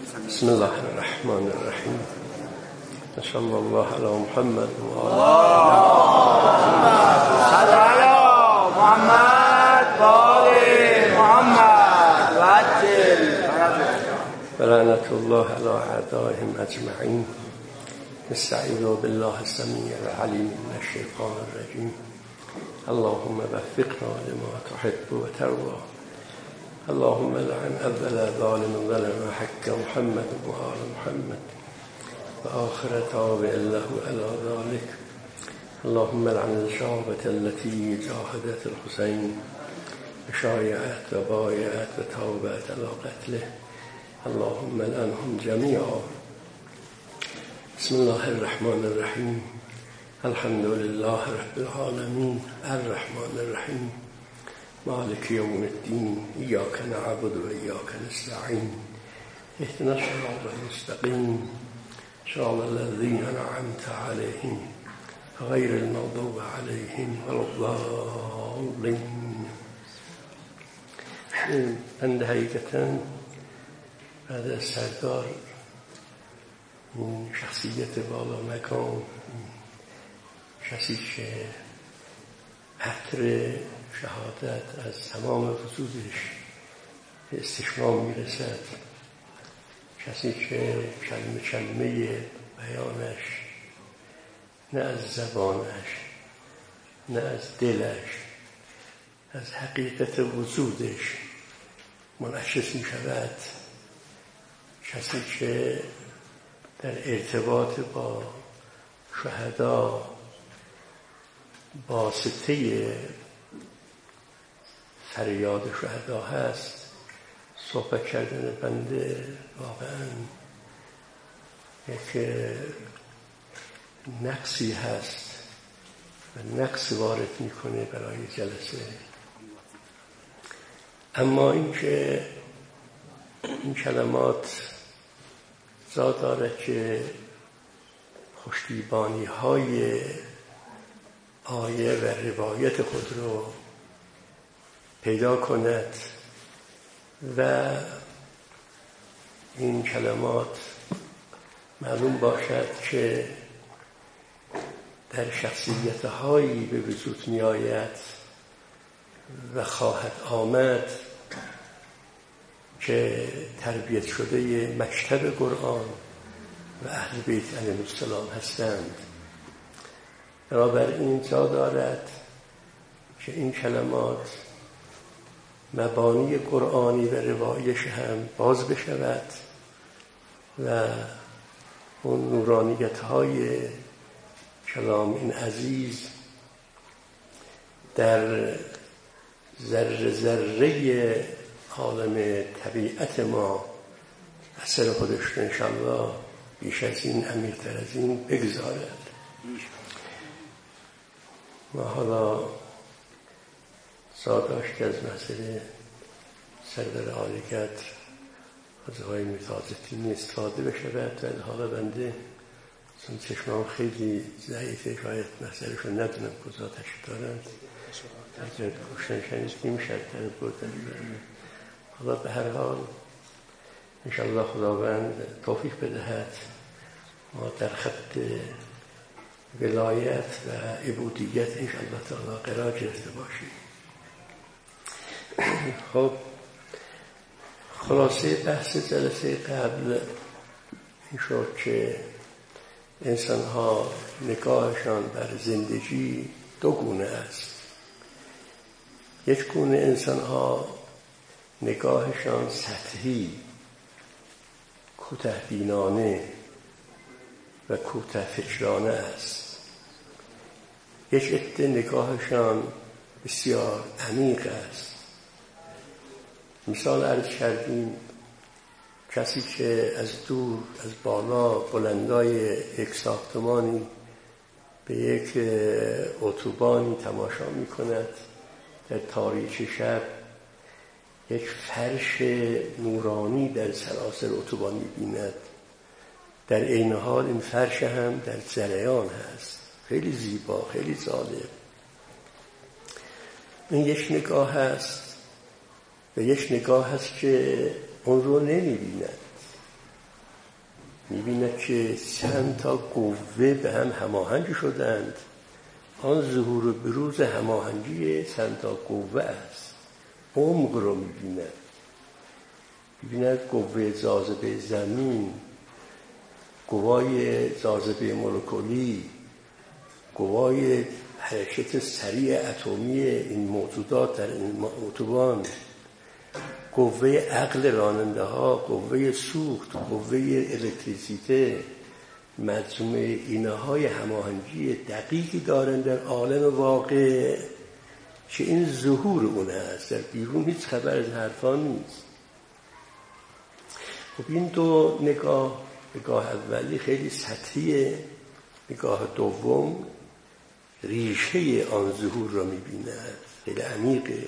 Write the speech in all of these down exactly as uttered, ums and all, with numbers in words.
بسم الله الرحمن الرحیم. صلی الله علی محمد و آله محمد و آل محمد و عجل ولعنة الله علی اعدائهم اجمعین. نستعیذ بالله السمیع العلیم من الشیطان الرجیم. اللهم وفقنا لما تحب و ترضى. اللهم لعن اول ظالم ظلم حق محمد و آل محمد و آخر تابع له على ذلك. اللهم لعن الشعبة التي جاهدت الحسين وشايعت وبايعت وتوبت على قتله. اللهم لعنهم جميعا. بسم الله الرحمن الرحیم. الحمد لله رب العالمين الرحمن الرحیم مالك يوم الدين. إياك نعبد وإياك نستعين. اهدنا الصراط المستقيم صراط الذين أنعمت عليهم غير المغضوب عليهم ولا الضالين. بنده حقیقتاً بعد از سردار این شخصیت بالا مقام، کسی که عطر شهادت از تمام وجودش به استشمام میرسد، کسی که کلمه کلمه بیانش نه از زبانش نه از دلش، از حقیقت وجودش منعکس می شود، کسی که در ارتباط با شهدا واسطه فریاد شهدا هست. صحبت کردن بنده واقعا یک نقصی هست و نقص وارد میکنه برای جلسه. اما اینکه این کلمات زا داره که خوشتیبانی های آیه و روایت خود رو پیدا کند و این کلمات معلوم باشد که در شخصیت هایی به وجود می آید و خواهد آمد که تربیت شده مکتب قرآن و اهل بیت علیهم السلام هستند. بنابراین جا دارد که این کلمات مبانی قرآنی و روایش هم باز بشود و اون نورانیت های کلام این عزیز در ذره ذره عالم طبیعت ما اثر خودش رو انشاءالله بیش از این، عمیق‌تر از این بگذارد. ما حالا ساداش که از مسئله سردار عالیگت از های متازتینی استفاده بشود و حالا بنده چون چشمام خیلی ضعیفه، شاید مسئله رو ندونم کجا تشکیل دارند، اگر کشتن شنید نمیشد در بودن. حالا به هر حال انشاءالله خداوند توفیق بدهد ما در خط ولایت و عبودیت انشاءالله تعالی قرار گرفته باشیم. خب خلاصه بحث جلسه قبل این شد که انسان ها نگاهشان بر زندگی دو گونه است. یک گونه انسان ها نگاهشان سطحی، کوتاه‌بینانه و کوتاه فکرانه است. یک عده نگاهشان بسیار عمیق است. مثال عرض کردیم کسی که از دور از بالا بلندای یک ساختمانی به یک اتوبانی تماشا می کند، در تاریکی شب یک فرش نورانی در سراسر اتوبان می بیند. در عین حال این فرش هم در جریان هست، خیلی زیبا، خیلی جالب. این یک نگاه هست و یک نگاه هست که اون رو نمی بیند. می‌بیند که چند تا قوه به هم هماهنگ شدند. آن ظهور و بروز هماهنگی چند تا قوه است. عمق رو می‌بیند. می‌بیند قوه جاذبه زمین، قوای جاذبه مولکولی، قوای حرکت سریع اتمی این موجودات در این اتوبان، قوه عقل راننده ها، قوه سوخت، قوه الکتریسیته، مجموعه اینهای هماهنگی دقیقی دارند در عالم واقع که این ظهور اون هست. در بیرون هیچ خبر از حرفا نیست. خب این دو نگاه، نگاه اولی خیلی سطحیه، نگاه دوم ریشه آن ظهور را می‌بیند، خیلی عمیقه.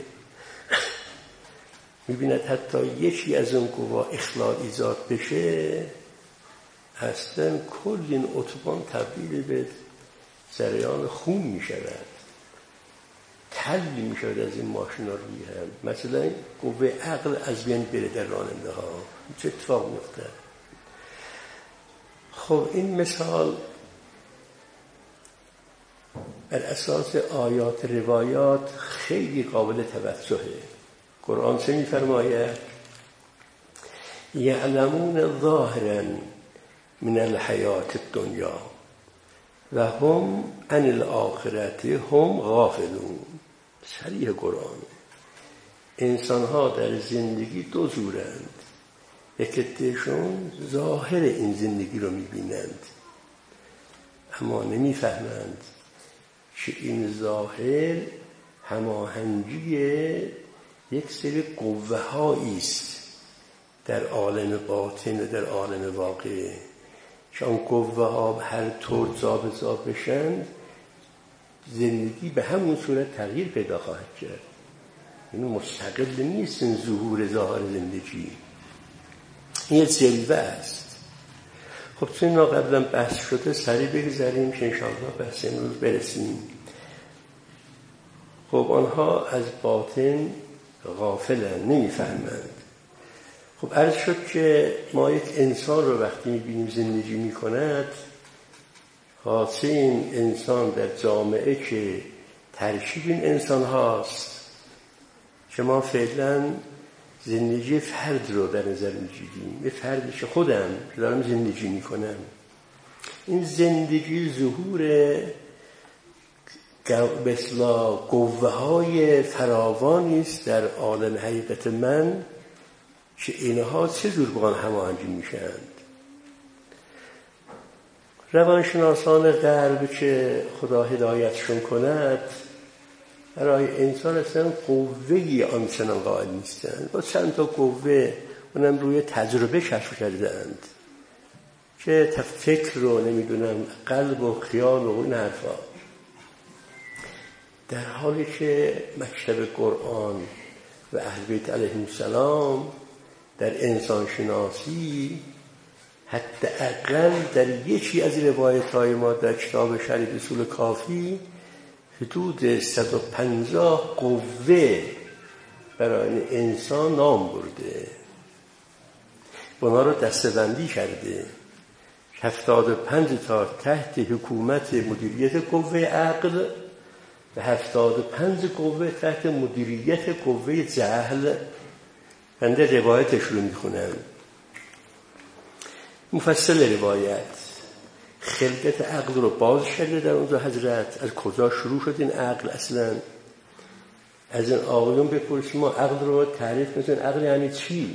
می‌بیند حتی یکی از اون قوا اخلال ایجاد بشه، اصلا کل این اتوبان تبدیل به جریان خون می‌شود، تلی می‌شود از این ماشینا روی هم. مثلا قوه عقل از بین بره در راننده ها، چه اتفاق می‌افته؟ خب این مثال بر اساس آیات روایات خیلی قابل توجهه. قرآن چه می‌فرماید؟ یعلمون ظاهرا من الحیات الدنیا و هم عن الاخرت هم غافلون. صریح قرآن. انسان‌ها در زندگی دو جورند. یکیشون ظاهر این زندگی رو می‌بینند اما نمی‌فهمند که این ظاهر هماهنگی یک سری قوه‌هایی است در عالم باطن و در عالم واقع که آن قوه‌ها هر طور جابجا بشن زندگی به همون صورت تغییر پیدا خواهد کرد. این مستقل نیست این ظهور ظاهر زندگی، این جلوه است. خب چون اینا قبلا بحث شده سریع بگذاریم که انشاءالله بحث امروز برسیم. خب آنها از باطن غافلن، نمیفهمند. خب عرض شد که ما یک انسان رو وقتی میبینیم زندگی میکند، خاصه این انسان در جامعه که ترکیب این انسان هاست که ما فعلا زندگی فرد رو در نظر میگیریم، یه فردی که خودم که دارم زندگی میکنم، این زندگی ظهور به اصطلاح قوه‌های فراوانی است در عالم حقیقت من که اینها چجور با هم هماهنگ میشند. روانشناسان غرب که خدا هدایتشون کند برای انسان اصلا قوه‌ای آنچنان قائل نیستند. با چند تا قوه اونم روی تجربه کشف کردند که فکر رو نمیدونم قلب و خیال و این حرفا، در حالی که مکتب قرآن و اهل بیت علیهم السلام در انسان شناسی حداقل در یکی از روایت‌های ما در کتاب شریف اصول کافی حدود صد و پنجاه قوه برای انسان نام برده، اونا رو دسته‌بندی کرده. هفتاد و پنج تا تحت حکومت مدیریت قوه عقل و هفتاد و پنج قوه تحت مدیریت قوه جهل. بنده روایتش رو میخونم. مفصل روایت خلقت عقل رو باز کرده در اونجا حضرت. از کجا شروع شد این عقل اصلا؟ از این آقایون بپرسیم ما عقل رو تعریف میکنیم عقل یعنی چی؟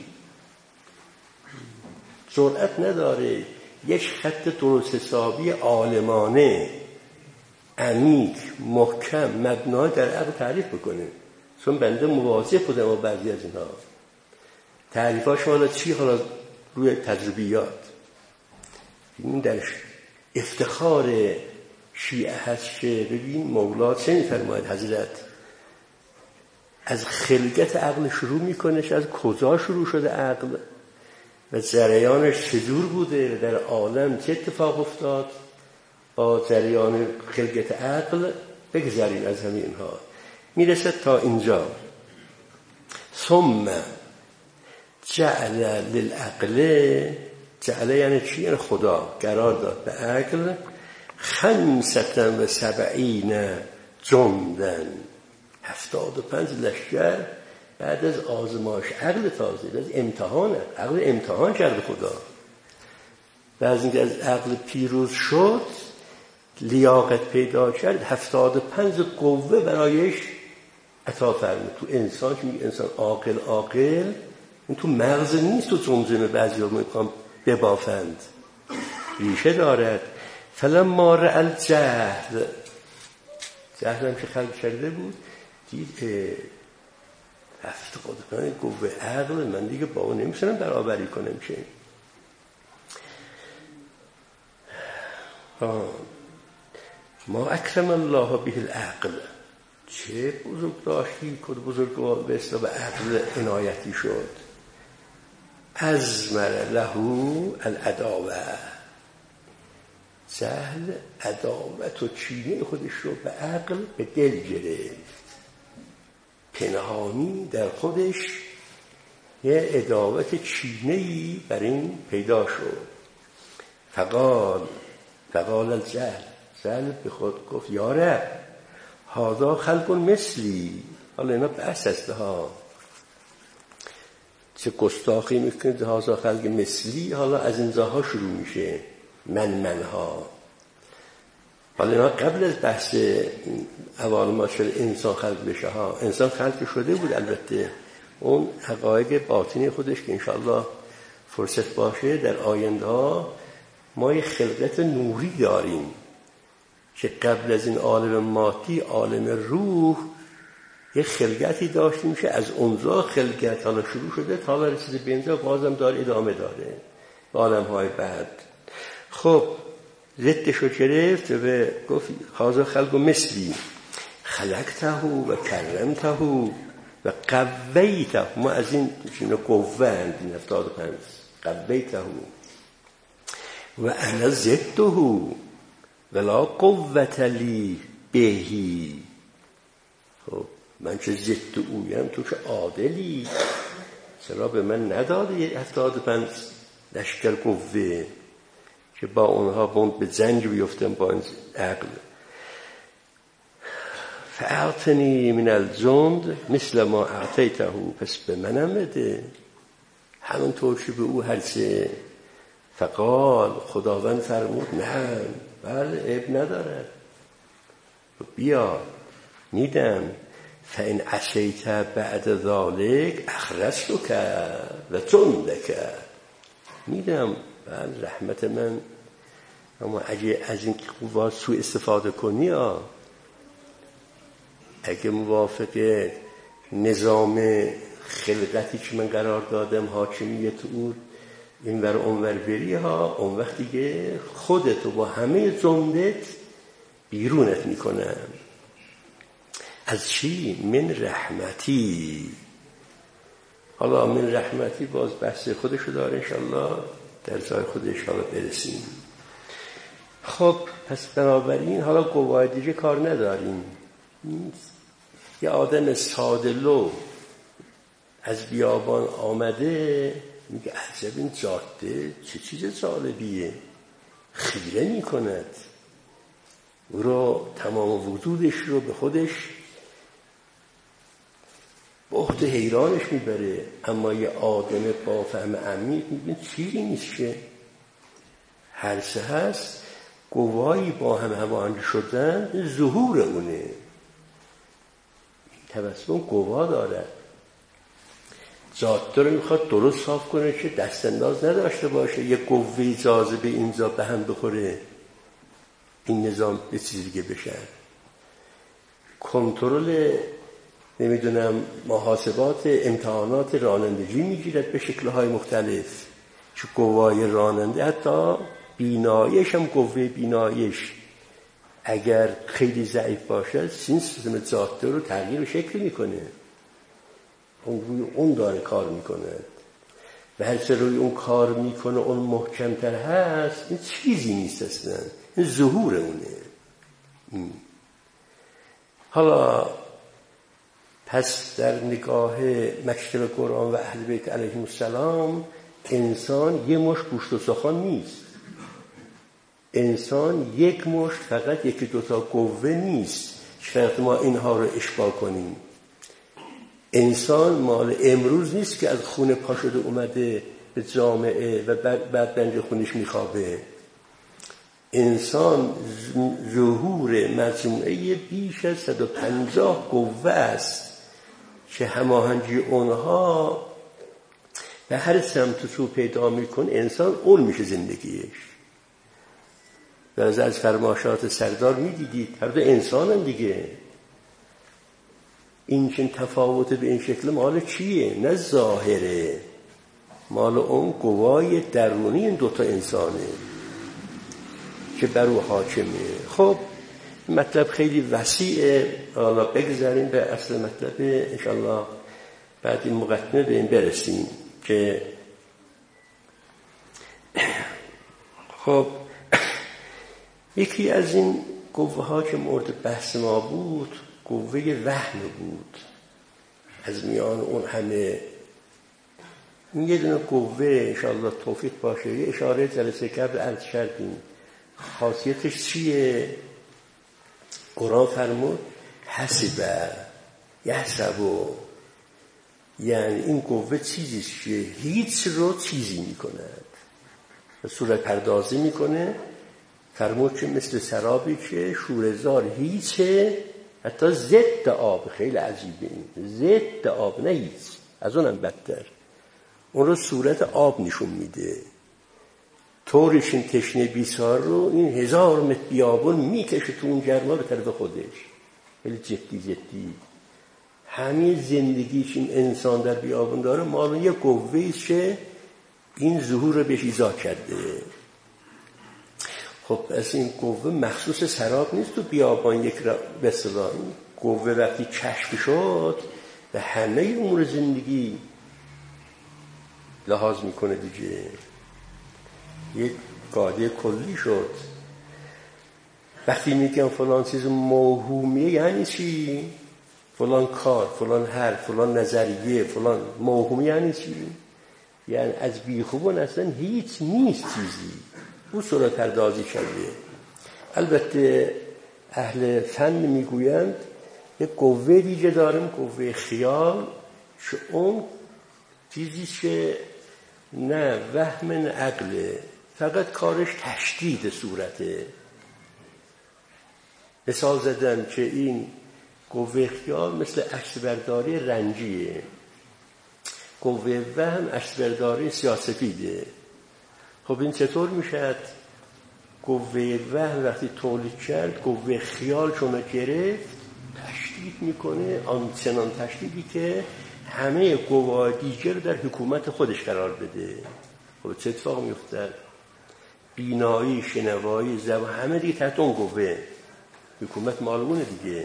جرأت نداره یک خط درست حسابی عالمانه عمیق محکم مبنای در عقل تعریف بکنه. چون بنده مواجه بودم با بعضی از اینها. تعریفاش حالا چی؟ حالا روی تجربیات. این در افتخار شیعه هست که ببین مولا چه می‌فرماید حضرت از خلقت عقل شروع میکنه، از کجا شروع شده عقل و جریانش چجور بوده در عالم، چه اتفاق افتاد با جریان خلقت عقل. بگذاریم از همین اینها. میرسه تا اینجا. ثم جعل للعقل جعله یعنی چی؟ یعنی خدا قرار داد به عقل خمسة و سبعین جندن، هفتاد و پنج لشکر بعد از آزمایش عقل تازه، از امتحان عقل امتحان کرده خدا. بعد از اینکه از عقل پیروز شد لیاقت پیدا کرد، هفتاد و پنج قوه برایش عطا فرمود. تو انسان که میگه انسان عاقل عاقل، این تو مغز نیست، تو زمزمه بعضی ها میخوام ببافند، ریشه دارد. فلما رأى الجهل، جهل هم که خلق کرده بود، دید هفتاد و پنج قوه عقل، من دیگه با اون نمیتونم برابری کنم که ما اکرم الله به العقل، چه بزرگ داشتی کد بزرگوار به اصطلاح به عقل عنایتی شد. ازمر له العداوه، جهل عداوت و چینه خودش رو به عقل به دل گرفت، پنهانی در خودش یه عداوت چینه‌ای بر این پیدا شد. فقال فقال الجهل، جهل به خود گفت یا رب هذا خلق مثلی، حالا اینا بحث است ها، چه گستاخی میکنید هذا خلق مثلی، حالا از این جاها شروع میشه من منها. حالا اینا قبل از بحث اول ما شد انسان خلق بشه ها، انسان خلق شده بود البته، اون حقایق باطنی خودش که انشاءالله فرصت باشه در آینده ها ما یه خلقت نوری داریم که قبل از این عالم مادی عالم روح یه خلقتی داشتیم که از اونجا خلقت حالا شروع شده تا رسیده به اینجا، بازم داره ادامه داره به عالم های بعد. خب ضدشو گرفت و گفت هذا خلق مثلی خلقته و کرمته و قویته، ما از این چیزا قوه اند هفتاد و پنج قویته و انا ضده ولا قوت لی بهی. خب من چه ضد اویم، تو که عادلی، چرا به من نداده یه هفتاد و پنج لشکر قوه که با اونها بند به زنج بیفتم با این عقل. فاعطنی من الجند مثل ما اعطیته، پس به منم بده همونطور که به او هرچه. فقال، خداوند فرمود نه، بله عیب ندارد، بیا میدم. فان عصیت بعد ذلك اخرجتک و جندک، میدم بله رحمت من، اما اگه از این قوا سوء استفاده کنی ها، اگه موافق نظام خلقتی که من قرار دادم حاکمیت او این ور اون ور بری ها، اون وقت دیگه خودتو با همه جندت بیرونت میکنم. از چی؟ من رحمتی. حالا من رحمتی باز بحث خودشو داره، انشالله در جای خودش حالا برسیم. خب پس بنابراین حالا گواه دیگه کار نداریم. یه آدم سادلو از بیابان آمده میگه عجب این جاده چه چیز جالبیه، خیره میکند او رو، تمام وجودش رو به خودش بهت حیرانش میبره. اما یه آدم با فهم عمیق میبینه چیزی نیست که هر چه هست گواهی با هم هماهنگ شدن ظهور اونه، تبسم گواه داره. جاده رو میخواد درست صاف کنه که دست انداز نداشته باشه، یه قوه جاذبه اینجا به هم بخوره این نظام به چیزی دیگه بشه. کنترل نمیدونم محاسبات امتحانات رانندگی میگیرد به شکل‌های مختلف که قوای راننده حتی بیناییش هم قوه بیناییش اگر خیلی ضعیف باشه سیستم جاده رو تغییر شکل میکنه، اون روی اون داره کار میکنه و هرچه روی اون کار میکنه اون محکمتر هست. این چیزی نیست اصلا، این ظهور اونه. این. حالا پس در نگاه مکتب قرآن و اهل بیت علیهم السلام انسان یه مشت گوشت و سخن نیست. انسان یک مشت فقط یکی دوتا قوه نیست شاید ما اینها رو اشباع کنیم. انسان مال امروز نیست که از خونه پا شده اومده به جامعه و بعد بنج خونش میخوابه. انسان ظهور مجموعه بیش از صد و پنجاه قوه است که هماهنگی اونها به هر سمت سو پیدا میکنه انسان اون میشه زندگیش. و از از فرماشات سردار میدیدید هر دو انسان هم دیگه. این چنین تفاوت به این شکل مال چیه؟ نه ظاهره، مال اون قوای درونی این دوتا انسانه که بر او حاکمه. خب مطلب خیلی وسیعه، حالا بگذاریم به اصل مطلب انشالله بعد این مقدمه به این برسیم که خب یکی از این قوه ها که مورد بحث ما بود قوه وهم بود. از میان اون همه این یه دونه قوه انشاءالله توفیق باشه یه اشاره جلسه قبل عرض کردیم خاصیتش چیه؟ قرآن فرمود حسبه یحسبو، یعنی این قوه چیزیست که هیچ رو چیزی میکند، صورت پردازی میکنه. فرمود که مثل سرابی که شوره‌زار هیچه، حتی ضد آب. خیلی عجیبه این ضد آب، نه هیچ، از اونم بدتر. اون رو صورت آب نشون میده. طورش این تشنه بیسار رو این هزار متر بیابون میکشه تو اون گرما به طرف خودش. خیلی جدی جدی همین زندگیش این انسان در بیابون داره مال یه قوه‌ای که این ظهور رو بهش ایجاد کرده. خب از این قوه مخصوص سراب نیست تو بیابان یک را به اصطلاح قوه وقتی کشف شد و همه امور زندگی لحاظ میکنه دیگه، یک قاعده کلی شد. وقتی میگم فلان چیز موهومیه یعنی چی؟ فلان کار، فلان حرف، فلان نظریه، فلان موهومی یعنی چی؟ یعنی از بیخوبان اصلا هیچ نیست چیزی. او صورت پردازی کرده. البته اهل فن میگویند یک قوه دیگه داریم، قوه خیال، که اون چیزی که نه وهم نه عقله، فقط کارش تشدید صورته. مثال زدن که این قوه خیال مثل عکسبرداری رنجیه، قوه وهم عکسبرداری سیاه‌سفیده. خب این چطور میشد؟ قوه وهم وقتی تولید کرد قوه خیال چون گرفت تشدید میکنه، آنچنان تشدیدی که همه قوای دیگر رو در حکومت خودش قرار بده. خب چه اتفاق میفته؟ بینایی، شنوایی، زبان همه دیگه تحت اون قوه حکومت معلومه دیگه.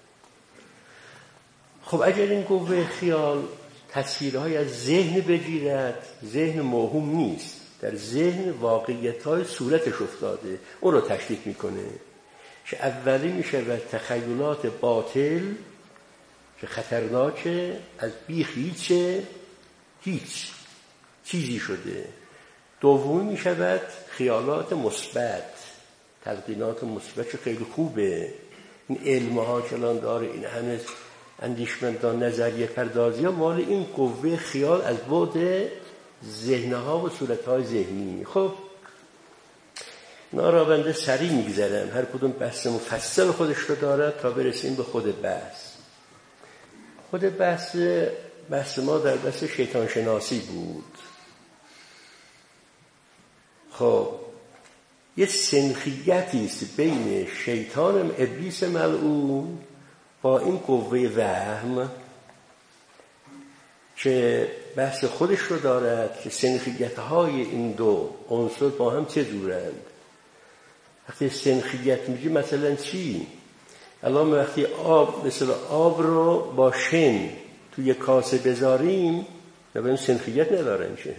خب اگر این قوه خیال تصویرهای از ذهن بگیرد، ذهن موهوم نیست، در ذهن واقعیت‌های صورتش افتاده، اون رو تشدید میکنه که اولی میشه و تخیلات باطل که خطرناکه، از بیخ هیچه، هیچ چیزی شده. دومی میشود خیالات مثبت، تلقینات مثبت که خیلی خوبه. این علم‌ها که الان داره، این همه اندیشمندان نظریه پردازی ها مال این قوه خیال از بعد ذهنها و صورتهای ذهنی. خب ناراونده سریع میگذرم، هر کدوم بحث مفصل خودش رو داره تا برسیم به خود بحث. خود بحث بحث ما در بحث شیطان شناسی بود. خب یه سنخیتی است بین شیطان ابلیس ملعون با این قوه وهم که بحث خودش رو دارد که سنخیت‌های این دو عنصر با هم چه جورند. وقتی سنخیت میگی مثلا چی؟ الان وقتی آب مثلا آب رو با شن توی کاسه بذاریم نباید سنخیت ندارن چه؟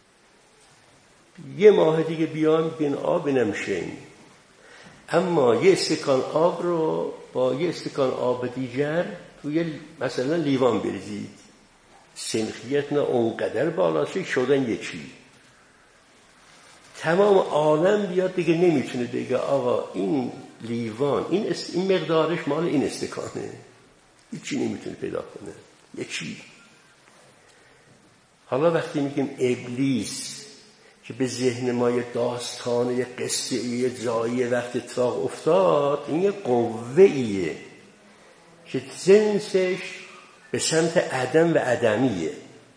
یه ماه دیگه بیان بین آب نمیشن. اما یه استکان آب رو با یه استکان آب دیگر توی مثلا لیوان بریزید، سنخیت نه اونقدر بالاست شدن یکی. تمام عالم بیاد دیگه نمیتونه دیگه آقا این لیوان این, است... این مقدارش مال این استکانه، هیچی نمیتونه پیدا کنه. یه چی. حالا وقتی میگیم ابلیس که به ذهن ما یه داستان، یه قصه، یه جایی وقت اتفاق افتاد، این یه قوه ایه که جنسش به سمت عدم و عدمیه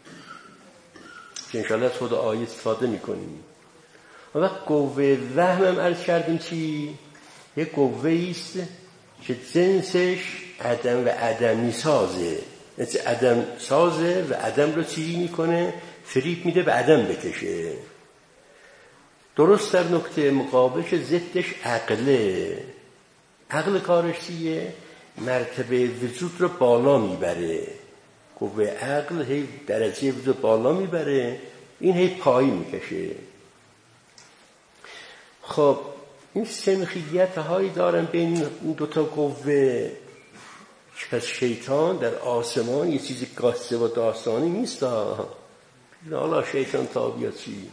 که انشاءالله خود آیه استفاده میکنیم. و قوه وهم هم عرض کردیم چی؟ یه قوه ایست که جنسش عدم و عدمی سازه، عدم سازه و عدم رو چی میکنه؟ فریب میده به عدم بکشه. درست در نکته مقابلش ضدش عقله. عقل کارش چیه؟ مرتبه وجود رو بالا میبره. قوه عقل هی درجه وجود بالا میبره، این هی پایین میکشه. خب این سنخیت هایی دارن بین این دوتا قوه. پس شیطان در آسمان یه چیزی قصه و داستانی نیست. حالا شیطان تا بیاد چی؟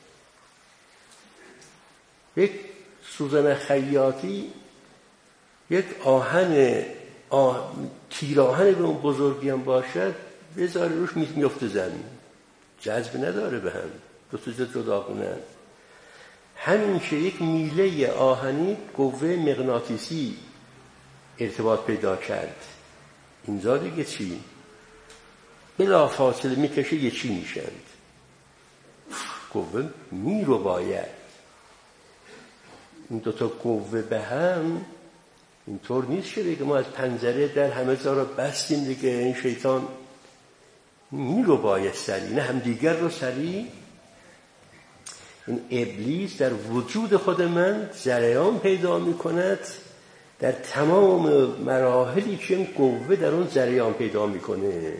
یک سوزن خیاطی یک آهن آه... تیراهن به اون بزرگی هم باشد بذاره روش میفته زمین، جذب نداره به هم، دو تا جدا کنن. همین که یک میله آهنی قوه مغناطیسی ارتباط پیدا کرد، اینجا دیگه چی؟ بلا فاصله میکشه یه چی میشند. قوه می رو باید این دوتا قوه به هم اینطور نیست که دیگه ما از پنجره در همه جا رو بستیم دیگه این شیطان می رو باید سری، نه هم دیگر رو سری. این ابلیس در وجود خود من جریان پیدا می کند در تمام مراحلی که این قوه در اون جریان پیدا می کنه.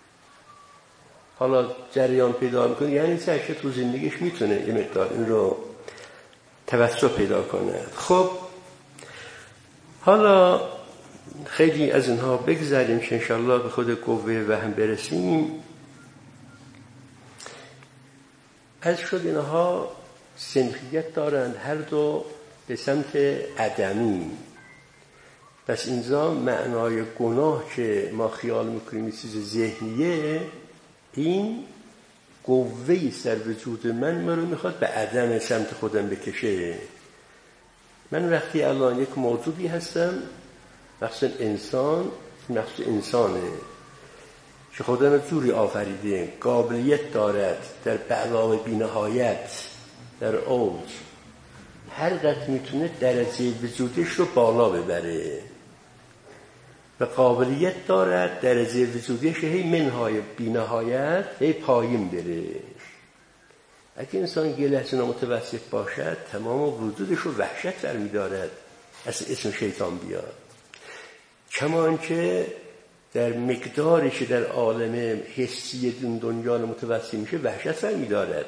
حالا جریان پیدا می کنه یعنی چه؟ تو زندگیش میتونه یه مقدار این رو توسع پیدا کنه. خب حالا خیلی از اینها بگذاریم که انشالله به خود قوه وهم برسیم. از شد اینها سنخیت دارند، هر دو به سمت عدمی. پس اینجا معنای گناه که ما خیال میکنیم این چیز ذهنیه، این قوه‌ای در وجود من من رو میخواد به عدم سمت خودم بکشه. من وقتی الان یک موجودی هستم، مثلا انسان، نفس انسانه که خدا رو جوری آفریده قابلیت دارد در بعلاوه بی‌نهایت در اوج هر قدر میتونه درجه وجودش رو بالا ببره و قابلیت دارد درجه وجودش هی منهای بی‌نهایت هی پایین بره. اگه انسان یه لحظه نامتوسط باشد تمام وجودش رو وحشت برمی دارد از اسم شیطان بیاد. کمان که در مقداری که در عالم حسی دنیا متوسط میشه وحشت برمی دارد.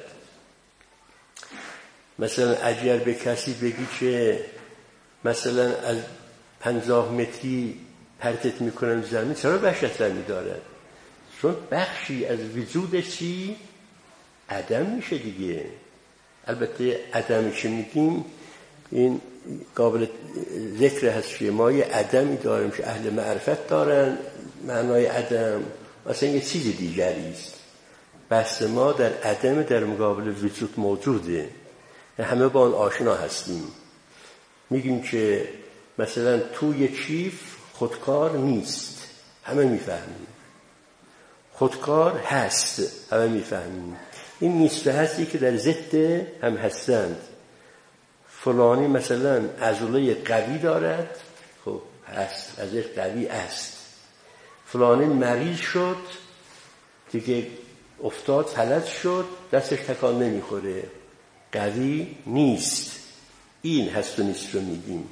مثلا اگر به کسی بگی که مثلا از پنجاه متری پرتت میکنن زمین، چرا وحشت برمی دارد؟ چون بخشی از وجودش چی؟ عدم میشه دیگه. البته عدمی که میگیم این قابل ذکر هست که ما یه عدمی داریم که اهل معرفت دارن. معنای عدم مثلا یه چیز دیگری است. بحث ما در عدم در مقابل وجود موجوده، همه با آن آشنا هستیم. میگیم که مثلا توی کیف خودکار نیست، همه میفهمیم. خودکار هست، همه میفهمیم. این نیست هستی که در ضد هم هستند. فلانی مثلا عضله قوی دارد، خب هست، عضله قوی است. فلانی مریض شد دیگه، افتاد فلج شد، دستش تکان نمیخوره، قوی نیست. این هست و نیست رو میگیم.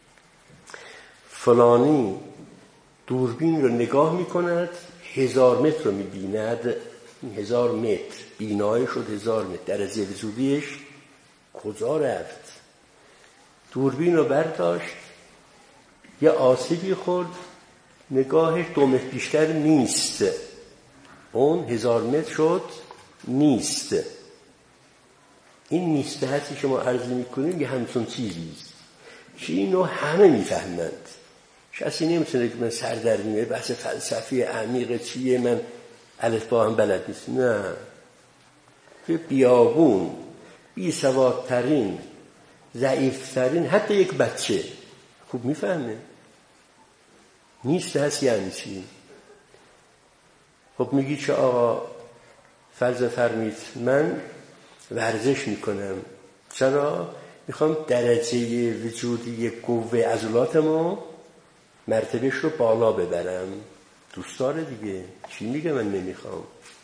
فلانی دوربین رو نگاه میکند هزار متر رو میبیند، هزار متر بینایی شد، هزار متر درجه وجودیش کجا رفت؟ دوربین رو برداشت یه آسیبی خورد، نگاهش دو متر بیشتر نیست، اون هزار متر شد نیست. این نیسته هستی که ما عرض میکنیم یه همچون چیزیست که اینو همه میفهمند. کسی نمیتونه که من سر در میاره بحث فلسفی عمیق چیه من الف با هم بلد نیست. نه، که بیابون بی سوادترین ضعیفترین حتی یک بچه خوب میفهمه نیست هست یعنی چی. خب میگی چه آقا فرض فرمید من ورزش میکنم، چرا؟ میخوام درجه وجودی قوه عضلاتمو مرتبهش رو بالا ببرم. دوست داره دیگه، چی میگه من نمیخوام؟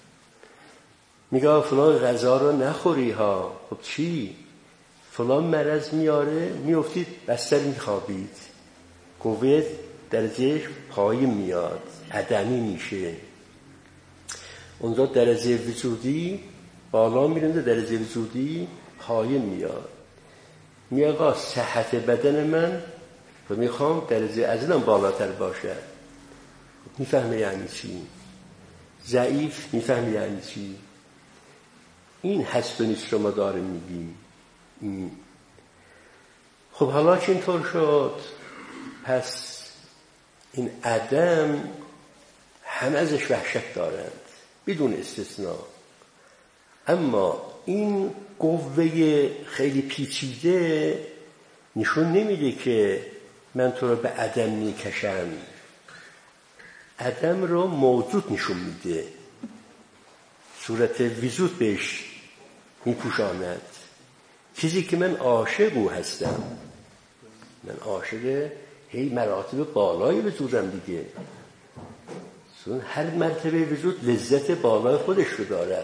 میگه فلان غذا رو نخوری ها. خب چی؟ فلان مرض میاره، میافتید بستر میخوابید، قوه درجهش پایین میاد، عدمی میشه. اونجا درجه وجودی بالا میرنده، درجه وجودی پایین میاد. میگه آقا صحت بدن من و میخوام درجه عضلم بالاتر باشه. میفهمه یعنی چی؟ ضعیف میفهمه یعنی چی؟ این هست و نیست رو ما داریم میگیم. خب حالا که اینطور شد، پس این عدم همه ازش وحشت دارند بدون استثناء. اما این قوه خیلی پیچیده نشون نمیده که من تو رو به عدم میکشم. عدم رو موجود نشون میده، صورت وجود بهش میپوشاند. چیزی که من عاشق او هستم، من عاشق هی مراتب بالای وجودم دیگه. چون هر مرتبه وجود لذت بالای خودش رو دارد.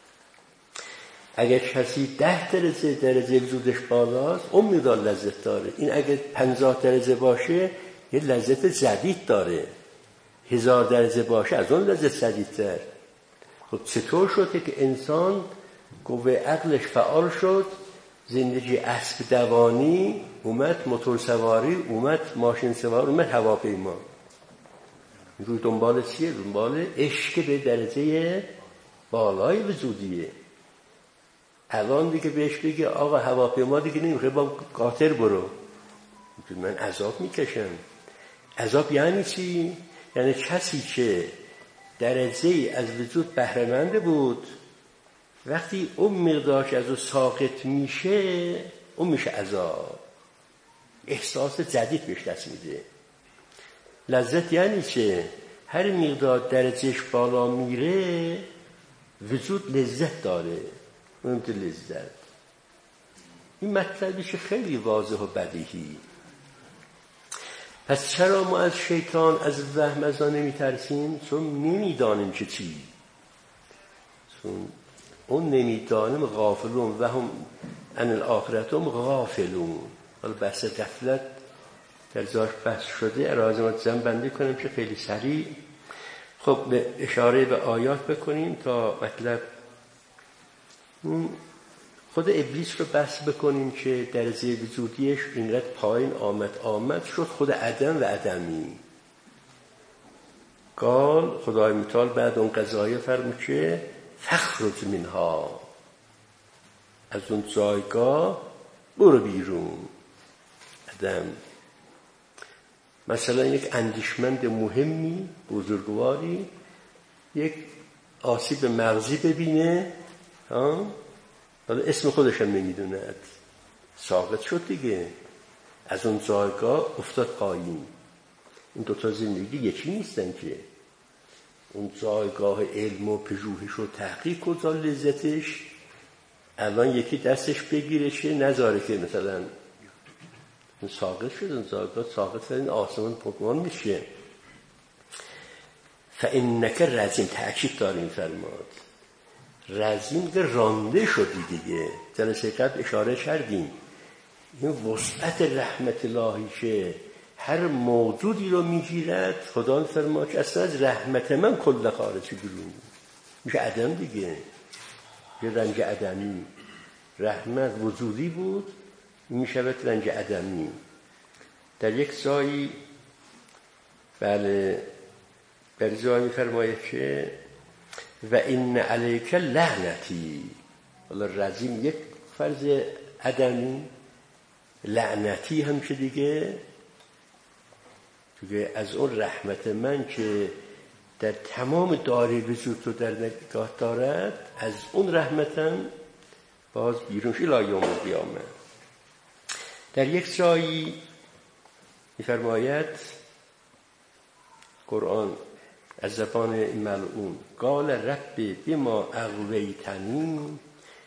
اگر کسی ده درجه درجه وجودش بالاست اون میدار لذت داره. این اگر پنجاه درجه باشه یه لذت جدید داره، هزار درجه باشه از اون لذت جدیدتر. خب چطور شده که انسان قوه عقلش فعال شد، زندگی اسب دوانی اومد، موتور سواری اومد، ماشین سواری اومد، هواپیما. روی دنبال چیه؟ دنبال عشق به درجه بالای وجودیه. الان دیگه بهش بگه آقا هواپیما دیگه نمیخواد، با قاطر برو، من عذاب میکشم. عذاب یعنی چی؟ یعنی کسی که درجه از وجود بهره‌مند بود، وقتی اون مقدارش از او ساقط میشه اون میشه عذاب. احساس جدید بهش دست میده. لذت یعنی چه؟ هر مقدار درجهش بالا میره وجود لذت داره. اون تو لذت. این مطلبش خیلی واضح و بدیهی. پس چرا ما از شیطان، از وهم از آن نمیترسیم؟ چون نمیدانیم که چی. چون اون نمیدانیم غافلون و هم عن الآخرت هم غافلون. حالا بحث غفلت در جاش بحث شده، ارائه ما جمع بندی کنیم که خیلی سریع. خب به اشاره به آیات بکنیم تا مطلب خود ابلیس رو بحث بکنیم که درجه وجودیش اینقدر پایین آمد آمد شد خود عدم و عدمی. قال خدای متعال بعد اون قضایه فرمود که فخرج منها، از اون جایگاه برو بیرون. عدم مثلا یک اندیشمند مهمی بزرگواری یک آسیب مغزی ببینه، ها، حالا اسم خودش هم نمیدوند، ساقط شد دیگه، از اون جایگاه افتاد پایین. این دوتا زندگی یکی نیستن که. اون جایگاه علم و پژوهش و تحقیق کجا لذتش، الان یکی دستش بگیره چه نذاره که مثلا اون ساقط شد، اون جایگاه ساقط شد، این آسمان پاکمان میشه. فانک رجیم، تأکید داریم فرماد رجیم که رانده شدی دیگه. جلسه قبل اشاره کردیم این وسعت رحمت الهی که هر موجودی رو میگیرد. خدا فرماد که اصلا از رحمت من کل خارجی بیرون میشه عدم دیگه. یه رنج عدمی، رحمت وجودی بود میشود رنج عدمی. در یک جایی بله بر جایی میفرماید که و این علیک لعنتی. حالا رجیم یک فرض عدمی لعنتی هم که دیگه دیگه از اون رحمت من که در تمام دایره وجود رو در نگاه دارد، از اون رحمتم باز بیرون شد الی یوم القیامه. در یک جایی می‌فرماید قرآن از زبان ملعون قال رب بما اغویتنی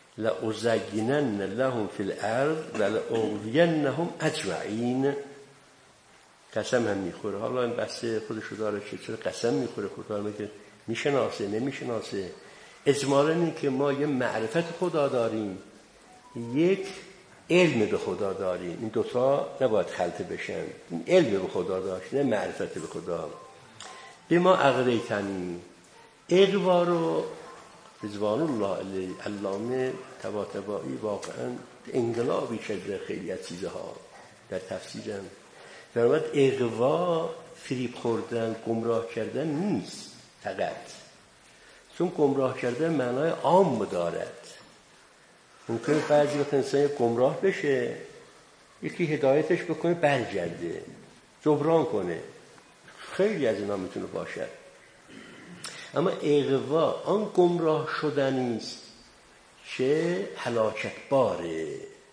لأزینن لهم فی الارض ولأغوینهم اجمعین. قسم هم میخوره. حالا این بحث خودشو داره که چرا قسم میخوره، خدا میگه میشناسه نمیشناسه. اجمالا این که ما یه معرفت خدا داریم، یک علم به خدا داریم، این دوتا نباید خلطه بشن. این علم به خدا داشت نه معرفت به خدا. به ما اغویتنی، اغوا رو رضوان الله علیه علامه طباطبایی واقعا انقلابی کرده خیلی از چیزها در تفسیرم. فرمود اغوا فریب خوردن، گمراه کردن نیست فقط، چون گمراه کردن معنای عام دارد. ممکنه بعضی وقت انسان گمراه بشه، یکی هدایتش بکنه برگرده جبران کنه، خیلی از اینا میتونه باشد. اما اغوا آن گمراه شدنی است که هلاکت باره.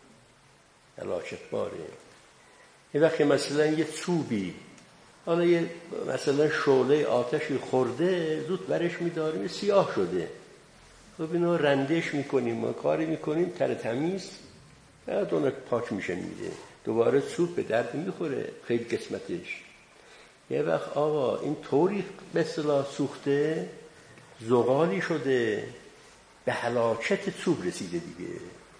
هلاکت باره. یه وقتی مثلا یه چوبی، حالا یه مثلا شعله آتشی خورده، زود برش می‌داریم سیاه شده، خب اینو رندش میکنیم، ما کاری میکنیم تر تمیز، بعد اون پاک میشه میده، دوباره چوب به درد میخوره خیلی قسمتش. یه وقت آقا این طوری به اصطلاح سوخته، زغالی شده، به هلاکت چوب رسیده دیگه.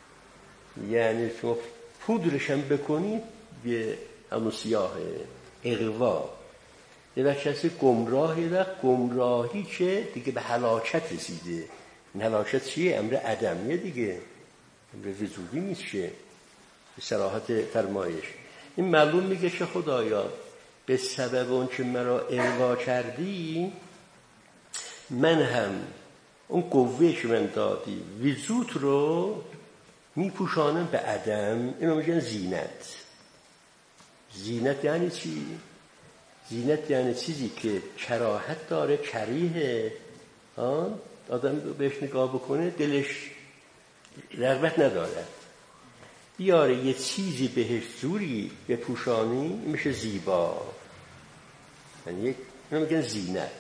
یعنی شما پودرش هم بکنید به همون سیاهه. اغوا یه وقت کسی گمراه، یه وقت گمراهی که دیگه به هلاکت رسیده. این هلاکت چیه؟ امر عدمیه دیگه، امر وجودی میشه به صراحت فرمایش. این معلوم میگه که خدایا به سبب اون که مرا اغوا کردی، من هم اون قوه که من دادی وجود رو میپوشانم به عدم. اینو میگن زینت. زینت یعنی چی؟ زینت یعنی چیزی که کراهت داره، کریه، آن آدم بهش نگاه بکنه دلش رغبت نداره، بیاره یه چیزی بهش جوری بپوشانی میشه زیبا. یعنی یک اینو میگن زینت.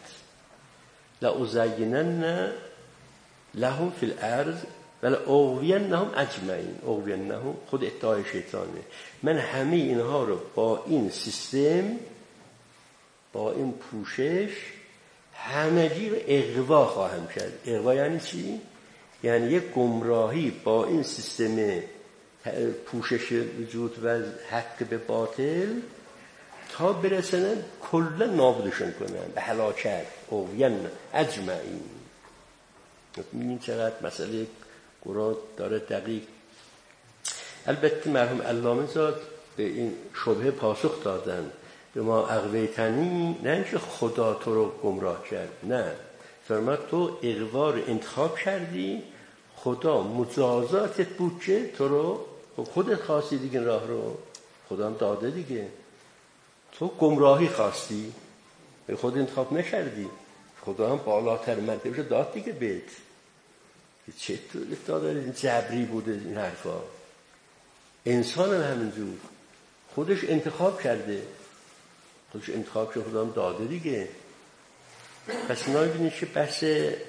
لأزینن لهم فی الارض ولأغوینهم اجمعین. اغوینهم خود ادعای شیطانه. من همه اینها رو با این سیستم، با این پوشش همگی رو اغوا خواهم کرد. اغوا یعنی چی؟ یعنی یک گمراهی با این سیستم پوشش وجود و حق به باطل تا برسنن کلا نابودشون کنن به هلاکت. اغوین اجمعین. این چقدر مسئله قرآن داره دقیق. البته مرحوم علامه زاد به این شبهه پاسخ دادن. به ما اغویتنی نه اینکه خدا تو رو گمراه کرد، نه، فرمود تو اغوا رو انتخاب کردی، خدا مجازاتت بود که تو رو، خودت خواستی دیگه راه رو، خدا هم داده دیگه. تو گمراهی خواستی، به خود انتخاب نکردی، خدا هم بالاتر مرتبه داد دیگه بهت. چطور داده این جبری بوده این حرفا؟ انسان هم همینجور خودش انتخاب کرده، خودش انتخاب شده، خدا هم داده دیگه. پس نایبینید که بحث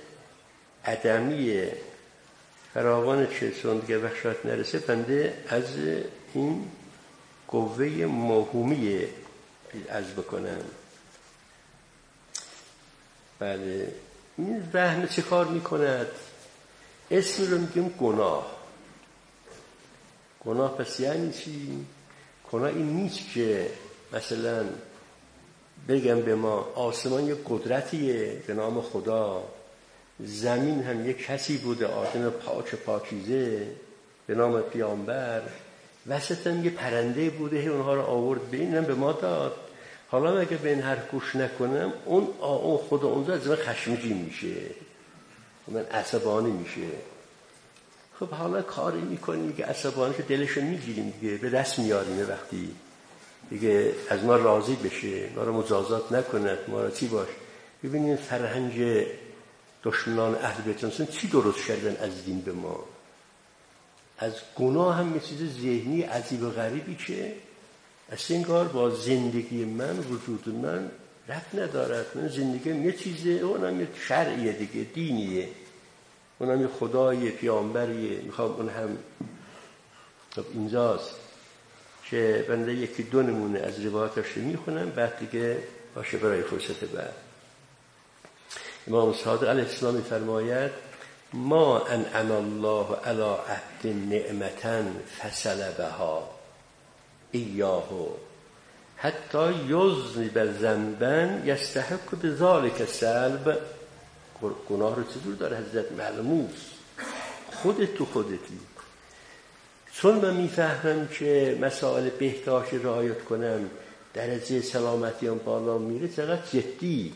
عدمی فراوان چه چون دیگه وقت نرسه، بنده از این قوه موهومی عرض بکنم. بله، این وهم چه کار میکند؟ اسم رو میگیم گناه. گناه پس یعنی چی؟ گناه این نیست که مثلا بگم به ما آسمان یک قدرتیه به نام خدا، زمین هم یک کسی بوده آدم پاک پاکیزه به نام پیامبر، وسط هم یه پرنده بوده اونها رو آورد به اینم به ما داد. حالا اگه به این حرف گوش نکنم، اون اون خدا اونجا از من خشمگین میشه، من عصبانی میشه. خب حالا کاری میکنیم که عصبانیش دلشو میگیریم دیگه، به دست میاریم وقتی دیگه از ما راضی بشه، ما رو مجازات نکند، ما رو چی باش. ببینید فرهنگ دشمنان اهل بیت انسان چی درست کردن از دین به ما. از گناه هم یه چیز ذهنی عجیب و غریبی که اصلا انگار با زندگی من، وجود من ربط ندارد. من زندگیم یه چیزه، اونم یه شرعیه دیگه، دینیه، اونم یه خدای پیامبریه. میخوام اون هم خب اینجاست که بنده یکی دو نمونه از روایاتش رو میخونم، بعد دیگه باشه برای فرصت بعد. امام صادق علیه السلام میفرماید ما انعم الله علی عبد نعمتا فسلبها ایاه حتی یذنب ذنبا یستحق بذلک السلب. گناه رو چطور داره حضرت معلوموس؟ خودت تو خودتی. چون من میفهمم که مسائل بهداشت رعایت کنم درجه سلامتی هم بالا میره، چقدر جدی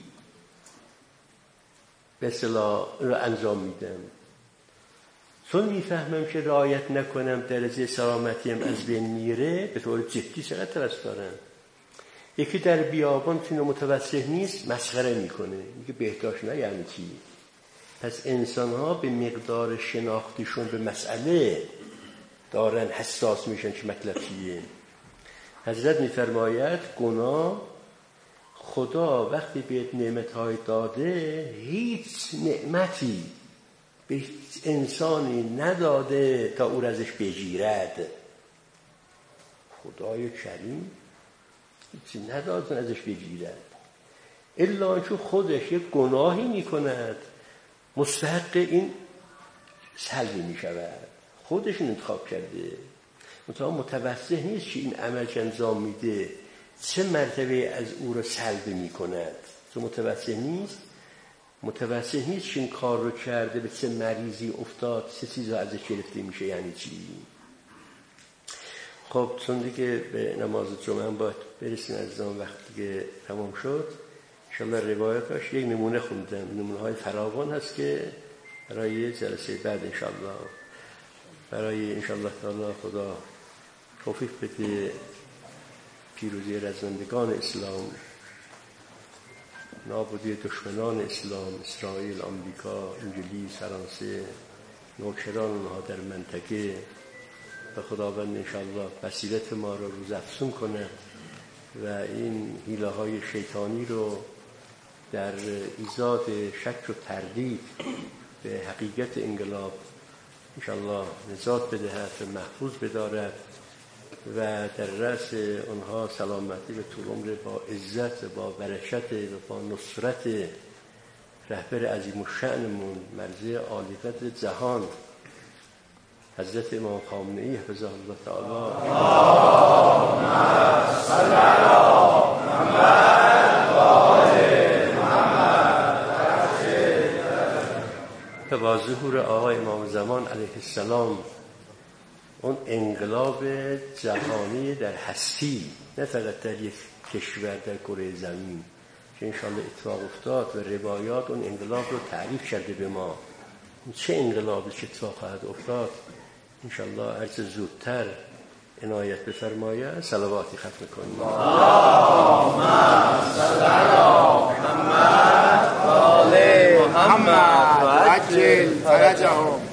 به اصطلاح رو انجام میدم. چون میفهمم که رعایت نکنم درجه سلامتی هم از بین میره، به طور جدی چقدر ترس دارم. یکی در بیابان که متوسط نیست مسخره میکنه، میگه بهداشت نه یعنی چی؟ پس انسان ها به مقدار شناختیشون به مسئله دارن حساس میشن که مطلب چیه. حضرت میفرماید گناه خدا وقتی بهت نعمت‌های داده هیچ نعمتی به انسانی نداده تا او را ازش بگیرد. خدای کریم هیچی نداده ازش بگیرد، الا چون خودش یک گناهی میکند مستحق این سلبی میشود. خودش انتخاب کرده، مثلا متوسط نیست که این عمل که انجام میده چه مرتبه از او را سلب میکند. تو متوسط نیست، متوسط نیست که این کار رو کرده به چه مریضی افتاد، چه چیزا ازش گرفته میشه، یعنی چی. خب چون دیگه به نماز جمعه باید برسیم عزیزان، وقتی که تمام شد انشاءالله روایتاش یک نمونه خوندم، نمونه های فراوان هست که برای جلسه بعد انشاءالله برای انشاءالله تعالی خدا توفیق بده پیروزی رزمندگان اسلام، نابودی دشمنان اسلام، اسرائیل، آمریکا، انگلیس، فرانسه، نوکران اونها در منطقه، و خداوند انشاءالله بصیرت ما رو روز افزون کنه و این حیله های شیطانی رو در ایجاد شک و تردید به حقیقت انقلاب انشاءالله نجات بدهد و محفوظ بدارد و در رأس آنها سلامتی به طول عمر با عزت و با برکت و با نصرت رهبر عظیم الشأنمون مرجع عالی قدر جهان حضرت امام خامنه‌ای حفظه الله تعالی. اللهم صل علی محمد و آل محمد. و با ظهور آقای امام زمان علیه السلام اون انقلاب جهانی در هستی، نه فقط در یک کشور در کره زمین که انشاءالله اتفاق افتاد و روایات اون انقلاب رو تعریف کرده به ما، چه انقلابی چه اتفاق خواهد افتاد انشاءالله هرچه زودتر عنایت بفرماید. صلواتی ختم کنیم. اللهم صل علی محمد و آل محمد و عجل فرجهم.